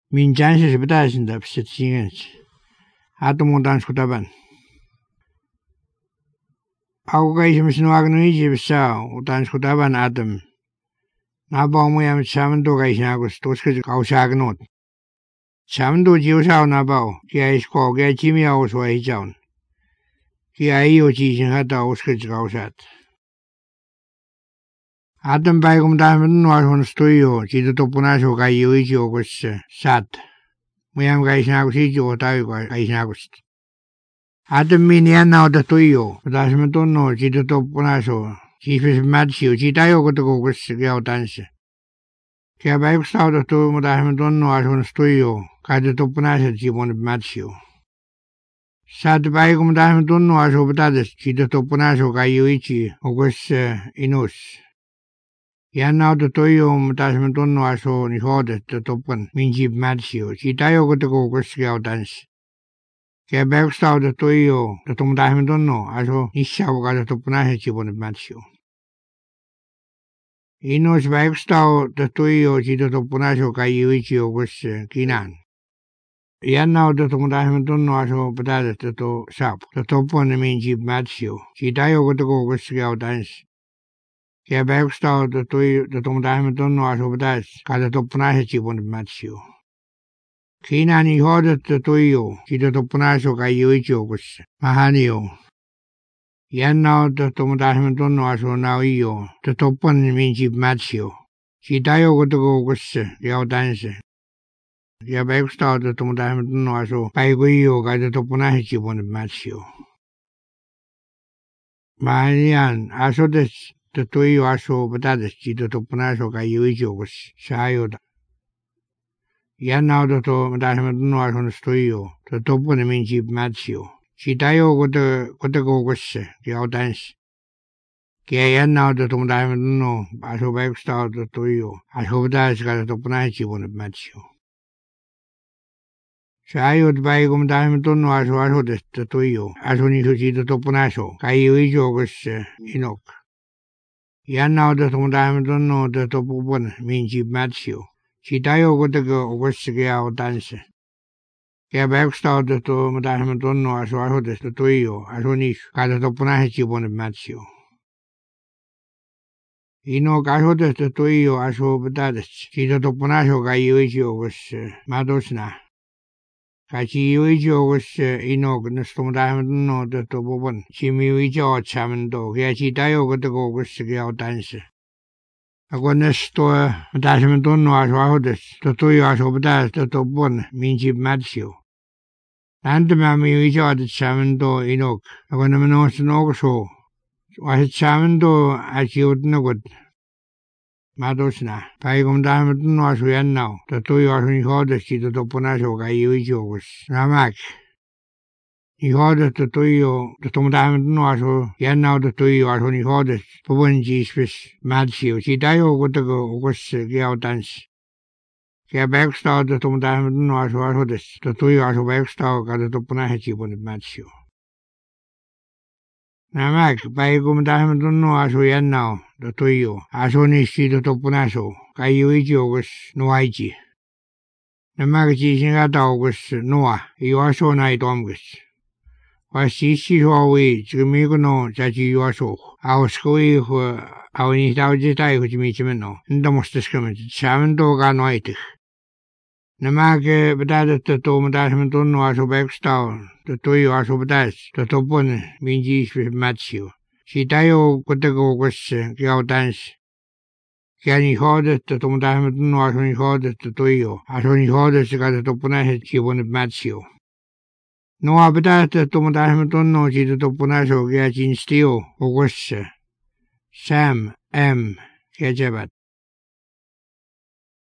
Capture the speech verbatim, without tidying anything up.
Min chances is betasen da psit singens. Atom montan skutaban. Ako guys misnuag no iji bisa utan skutaban atom. Nabang mo yam chamando guys na gusto ska kausagnot. Chamando jiusao nabao kaya isko kaya chimi ako so ay jaun. Kaya iyo jising hata uska kausat. Atom bagum dahil nuwas hon stuyo jito to punaso kayo iji ogus sat. Muyam guys na gusto iji o tayo guys na gusto. Atom minian na o da tuyo. Patas mo tono jito to punaso. Jifis matsiyo jitayo ko to ogus kaya o tansi. Kaya bago sa o da tuyo mo dahil mo tono as hon stuyo. Kaya to punaso jibon matsiyo. Sat bagum dahil mo tono as o patades jito to punaso kayo iji ogus inus. Yan na to toyo matas mo tono aso ni hodet to topan minjib matsiyo. Si tayo ko to kukos kaya dans. Kaya bago sa to toyo to tumatas mo tono aso nisya ko ka to punahe chibon matsiyo. Inos bago sa to toyo si to punaso kayo ichi okos kinan. Yan na to tumatas mo tono aso patadas to to sap. To topan minjib matsiyo. Si tayo ko to kukos kaya dans. Kaya bago sa to toyo to tumatas mo tono aso patadas kada to punahe chibon matsiyo. Kina ni hodet to toyo si to punaso kayo ichi okos mahaniyo. Yan na to tumatas mo tono aso na iyo to topan minjib matsiyo. Si tayo ko to kukos kaya dans. Kaya bago sa to tumatas mo tono aso paigo iyo kada to punahe chibon matsiyo. Mahaniyan aso des to toyo aso patadas jito to punaso kayo ichi okos sayo da. Yan na to to matas mo tono aso na toyo to topan minjib matsiyo. Si tayo ko to kukos kaya dans. Kaya yan na to to matas mo tono aso bago sa to toyo aso patadas kada to punahe chibon matsiyo. Sayo da bago matas mo tono aso aso des to toyo aso niso jito to punaso kayo ichi okos inok. Yan na to tumatas mo tono to topan minjib matsiyo. Si tayo ko to okos kaya dans. Kaya bago sa to tumatas mo tono aso aso des to toyo aso niso kada to punahe chibon matsiyo. Inok aso des to toyo aso patadas jito to punaso kayo ichi okos mados na. Kasi ichi okos inok nas tumatas mo tono to topan chimi ichi o chamando kaya si tayo ko to okos kaya dans. Ako nas to matas mo tono aso aso des to toyo aso patadas to topan minjib matsiyo. Nante mami ichi o chamando inok. Ako naman os no so. Wasi chamando achi utnagot. Mados na. Paigom dahil mo tono aso yan na. To toyo aso ni hodes jito to punaso kayo ichi okos ramak. Ni hodes to toyo to tumatas mo tono aso yan na to toyo aso ni hodes pupan jispis matsiyo. Si tayo ko to okos kaya dans. Kaya bago sa to tumatas mo tono aso aso des to toyo aso bago sa kada to punahe chibon matsiyo. Namak, paigom dahil mo tono aso yan na to toyo aso ni jito to punaso kayo ichi okos nuaichi. Namak jising hata okos nua iyo aso na ito amgus. Wasi si huawi chigamigo no chachi iyo aso. Aos kawi hu awi ni tao jitay hu chimichimen no. Ndamos kamen chamando ka no aitik. Namak patadas to to matas mo tono aso bago sa to toyo aso patadas to topan minjib matsiyo. Si tayo ko to kukos kaya dans. Kaya ni hodes to tumatas mo tono aso ni hodes to toyo aso ni hodes kada to punahe chibon matsiyo. Noa patadas to tumatas mo tono jito to punaso kaya jinstiyo kukos Sam M. Kaya jabat.